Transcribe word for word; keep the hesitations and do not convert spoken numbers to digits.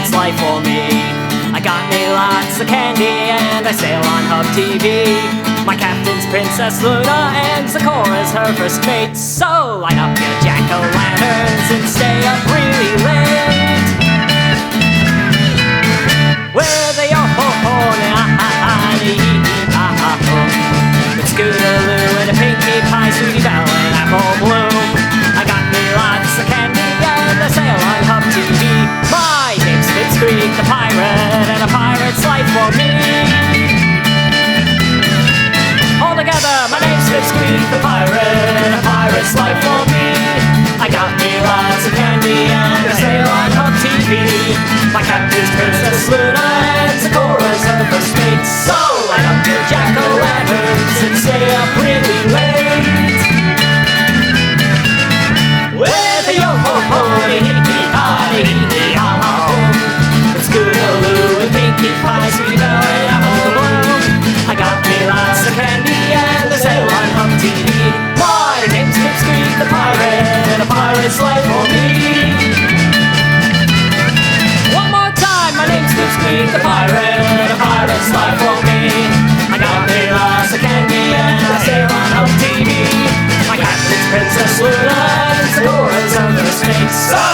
pirate's life for me. I got me lots of candy and I sail on Hub T V. My captain's Princess Luna and Zecora is her first mate. So light up your jack-o'-lanterns and stay up really late. With a yo-ho-ho-na-ha-ha-dee-hee-ha-ha-ho, with Scootaloo and a Pinkie Pie, Sweetie Belle and Apple Bloom. I got me lots of candy and I sail on Hub T V. My name's Pipsqueak the pirate and a pirate's life for me. All together, my name's Pipsqueak the pirate and a pirate's life for me. I got me lots of candy and I sail on Hub T V. My captain's Princess Luna and Zecora's her first mate. So light up your jack-o'-lanterns and stay up really late. With a yo-ho-ho-dee-hee-ha-dee-hee-ha-ha-ho, with Scootaloo and Pinkie Pie, Sweetie Belle and Apple Bloom. I got me lots of candy and I sail on Hub T V. My name's Pipsqueak the pirate and a pirate's life for me. One more time, my name's Pipsqueak the pirate and a pirate's life for me. I got me lots of candy and I sail on Hub T V. My captain's Princess Luna and Zecora's her first mate. So